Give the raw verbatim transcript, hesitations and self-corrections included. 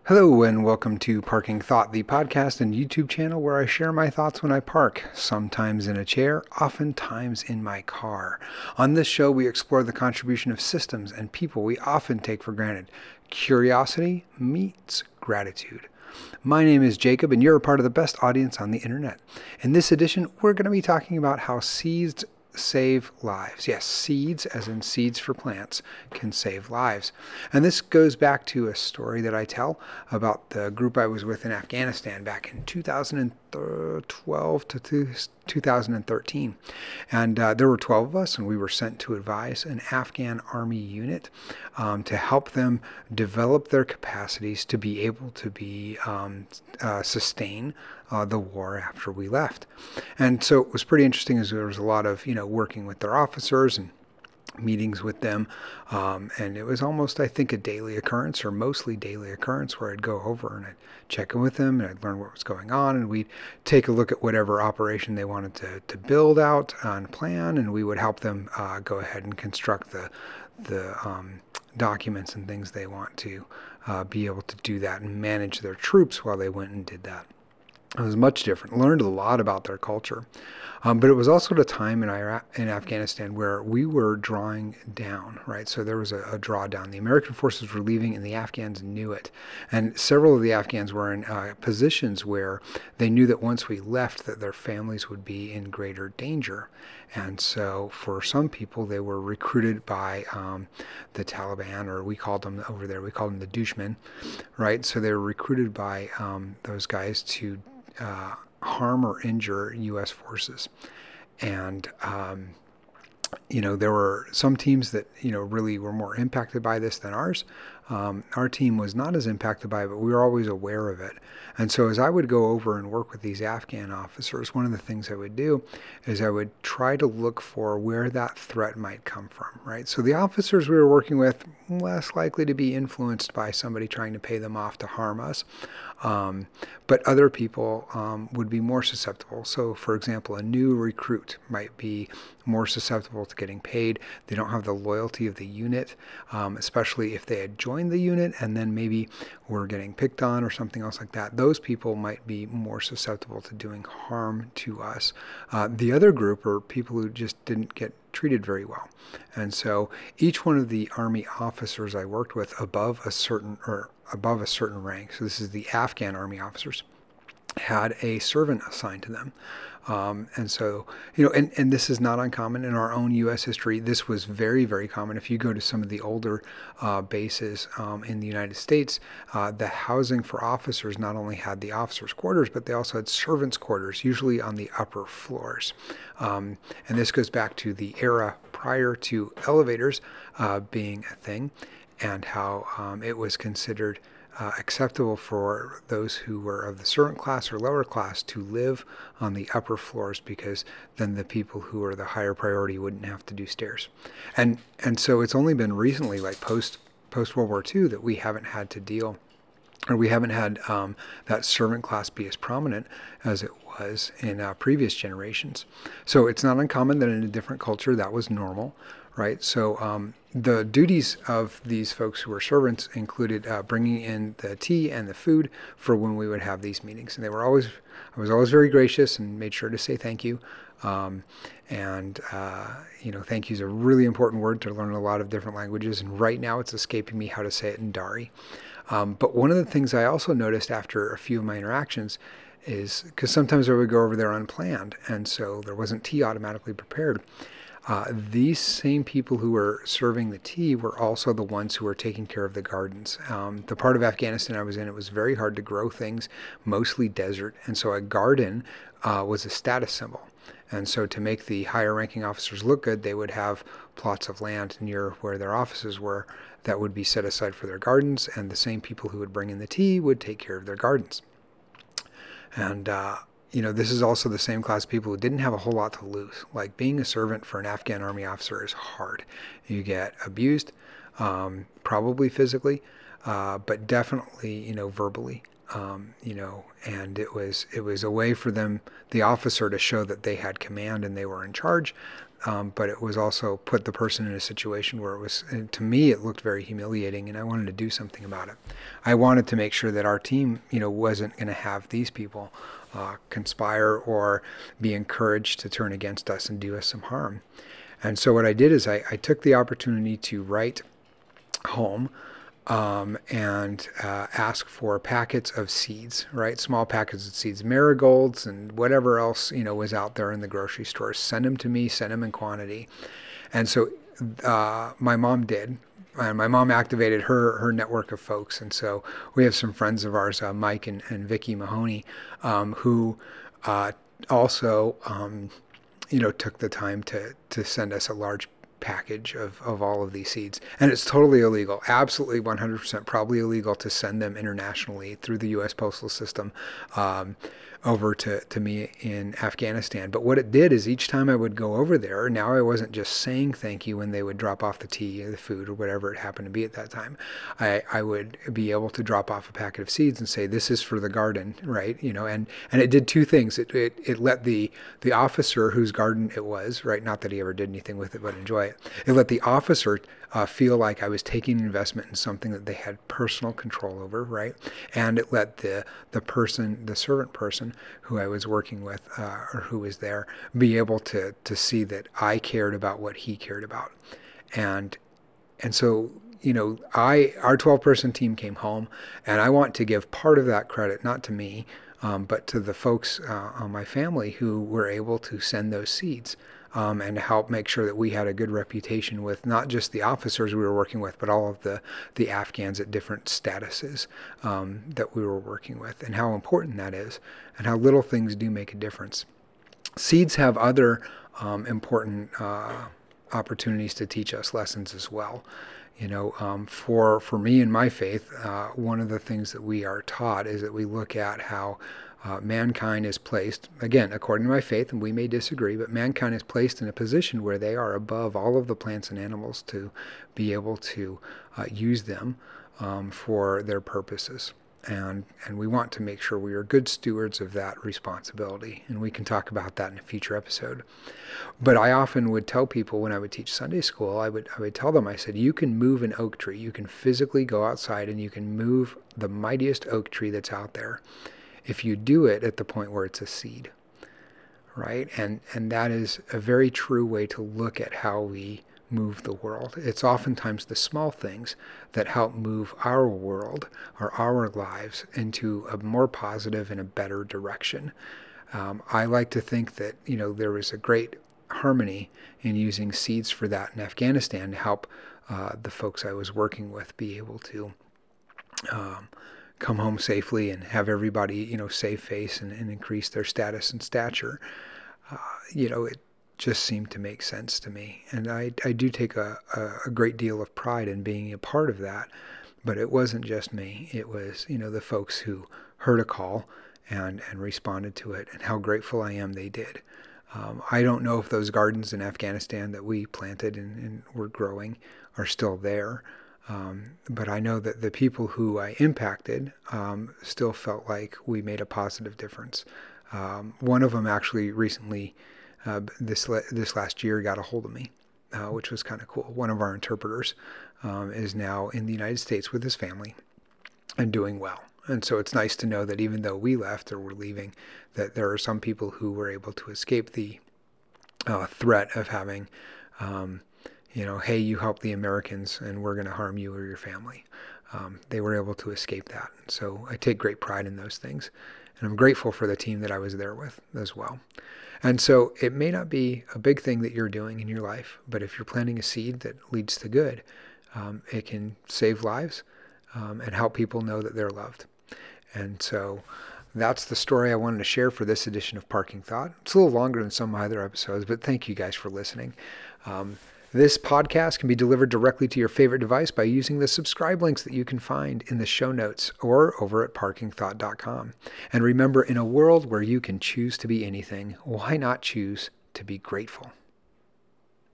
Hello and welcome to Parking Thought, the podcast and YouTube channel where I share my thoughts when I park, sometimes in a chair, oftentimes in my car. On this show, we explore the contribution of systems and people we often take for granted. Curiosity meets gratitude. My name is Jacob and you're a part of the best audience on the internet. In this edition, we're going to be talking about how seeds save lives. Yes, seeds, as in seeds for plants, can save lives. And this goes back to a story that I tell about the group I was with in Afghanistan back in two thousand twelve to two thousand thirteen. And uh, there were twelve of us, and we were sent to advise an Afghan army unit um, to help them develop their capacities to be able to be um, uh, sustain Uh, the war after we left. And so it was pretty interesting as there was a lot of, you know, working with their officers and meetings with them. Um, and it was almost, I think, a daily occurrence or mostly daily occurrence where I'd go over and I'd check in with them and I'd learn what was going on. And we'd take a look at whatever operation they wanted to, to build out and plan. And we would help them uh, go ahead and construct the, the um, documents and things they want to uh, be able to do that and manage their troops while they went and did that. It was much different. Learned a lot about their culture. Um, but it was also at a time in Iraq, in Afghanistan where we were drawing down, right? So there was a, a drawdown. The American forces were leaving and the Afghans knew it. And several of the Afghans were in uh, positions where they knew that once we left that their families would be in greater danger. And so for some people, they were recruited by um, the Taliban, or we called them over there, we called them the Dushman, right? So they were recruited by um, those guys to Uh, harm or injure U S forces. And, um, you know, there were some teams that, you know, really were more impacted by this than ours. Um, our team was not as impacted by it, but we were always aware of it. And so as I would go over and work with these Afghan officers, one of the things I would do is I would try to look for where that threat might come from, right? So the officers we were working with, less likely to be influenced by somebody trying to pay them off to harm us. Um, but other people um, would be more susceptible. So, for example, a new recruit might be more susceptible to getting paid. They don't have the loyalty of the unit, um, especially if they had joined the unit and then maybe were getting picked on or something else like that. Those people might be more susceptible to doing harm to us. Uh, the other group are people who just didn't get treated very well. And so each one of the Army officers I worked with above a certain or above a certain rank, so this is the Afghan Army officers, had a servant assigned to them. Um, and so, you know, and, and this is not uncommon in our own U S history. This was very, very common. If you go to some of the older uh, bases um, in the United States, uh, the housing for officers not only had the officers' quarters, but they also had servants' quarters, usually on the upper floors. Um, and this goes back to the era prior to elevators uh, being a thing, and how um, it was considered Uh, acceptable for those who were of the servant class or lower class to live on the upper floors, because then the people who are the higher priority wouldn't have to do stairs. And and so it's only been recently, like post post World War Two, that we haven't had to deal, or we haven't had um, that servant class be as prominent as it was in uh, previous generations. So it's not uncommon that in a different culture that was normal, right? So um, the duties of these folks who were servants included uh, bringing in the tea and the food for when we would have these meetings. And they were always, I was always very gracious and made sure to say thank you. Um, and, uh, you know, thank you is a really important word to learn a lot of different languages. And right now it's escaping me how to say it in Dari. Um, but one of the things I also noticed after a few of my interactions is, because sometimes I would go over there unplanned, and so there wasn't tea automatically prepared. Uh, these same people who were serving the tea were also the ones who were taking care of the gardens. Um, the part of Afghanistan I was in, it was very hard to grow things, mostly desert, and so a garden uh, was a status symbol. And so to make the higher ranking officers look good, they would have plots of land near where their offices were that would be set aside for their gardens, and the same people who would bring in the tea would take care of their gardens. And uh, you know, this is also the same class of people who didn't have a whole lot to lose. Like, being a servant for an Afghan army officer is hard. You get abused, um, probably physically, uh, but definitely, you know, verbally. Um, you know, and it was it was a way for them, the officer, to show that they had command and they were in charge. Um, but it was also put the person in a situation where it was, to me, it looked very humiliating, and I wanted to do something about it. I wanted to make sure that our team, you know, wasn't going to have these people uh, conspire or be encouraged to turn against us and do us some harm. And so what I did is I, I took the opportunity to write home Um, and uh, ask for packets of seeds, right? Small packets of seeds, marigolds and whatever else, you know, was out there in the grocery stores. Send them to me, send them in quantity. And so uh, my mom did. And my mom activated her her network of folks. And so we have some friends of ours, uh, Mike and, and Vicky Mahoney, um, who uh, also, um, you know, took the time to, to send us a large package of, of all of these seeds. And it's totally illegal, absolutely one hundred percent probably illegal to send them internationally through the U S postal system um, over to, to me in Afghanistan. But what it did is each time I would go over there, now I wasn't just saying thank you when they would drop off the tea or the food or whatever it happened to be at that time. I, I would be able to drop off a packet of seeds and say, this is for the garden, right? You know, and, and it did two things. It, it, it let the, the officer whose garden it was, right? Not that he ever did anything with it, but enjoy it. It let the officer uh, feel like I was taking investment in something that they had personal control over, right? And it let the the person, the servant person who I was working with uh, or who was there, be able to to see that I cared about what he cared about. And and so, you know, I our twelve-person team came home, and I want to give part of that credit not to me, um, but to the folks uh, on my family who were able to send those seeds. Um, and to help make sure that we had a good reputation with not just the officers we were working with, but all of the, the Afghans at different statuses um, that we were working with, and how important that is, and how little things do make a difference. Seeds have other um, important uh, opportunities to teach us lessons as well. You know, um, for for me and my faith, uh, one of the things that we are taught is that we look at how Uh, mankind is placed, again, according to my faith, and we may disagree, but mankind is placed in a position where they are above all of the plants and animals to be able to uh, use them um, for their purposes. And and we want to make sure we are good stewards of that responsibility. And we can talk about that in a future episode. But I often would tell people when I would teach Sunday school, I would I would tell them, I said, you can move an oak tree. You can physically go outside and you can move the mightiest oak tree that's out there, if you do it at the point where it's a seed, right? And and that is a very true way to look at how we move the world. It's oftentimes the small things that help move our world or our lives into a more positive and a better direction. Um, I like to think that, you know, there was a great harmony in using seeds for that in Afghanistan to help uh, the folks I was working with be able to um, come home safely and have everybody, you know, save face and, and increase their status and stature. Uh, you know, it just seemed to make sense to me. And I, I do take a, a great deal of pride in being a part of that. But it wasn't just me. It was, you know, the folks who heard a call and, and responded to it, and how grateful I am they did. Um, I don't know if those gardens in Afghanistan that we planted and, and were growing are still there. Um, but I know that the people who I impacted um, still felt like we made a positive difference. Um, one of them actually recently, uh, this this last year, got a hold of me, uh, which was kind of cool. One of our interpreters um, is now in the United States with his family and doing well. And so it's nice to know that even though we left or were leaving, that there are some people who were able to escape the uh, threat of having um, you know, hey, you help the Americans and we're going to harm you or your family. Um, they were able to escape that. So I take great pride in those things. And I'm grateful for the team that I was there with as well. And so it may not be a big thing that you're doing in your life, but if you're planting a seed that leads to good, um, it can save lives um, and help people know that they're loved. And so that's the story I wanted to share for this edition of Parking Thought. It's a little longer than some of my other episodes, but thank you guys for listening. Um, This podcast can be delivered directly to your favorite device by using the subscribe links that you can find in the show notes or over at parking thought dot com. And remember, in a world where you can choose to be anything, why not choose to be grateful?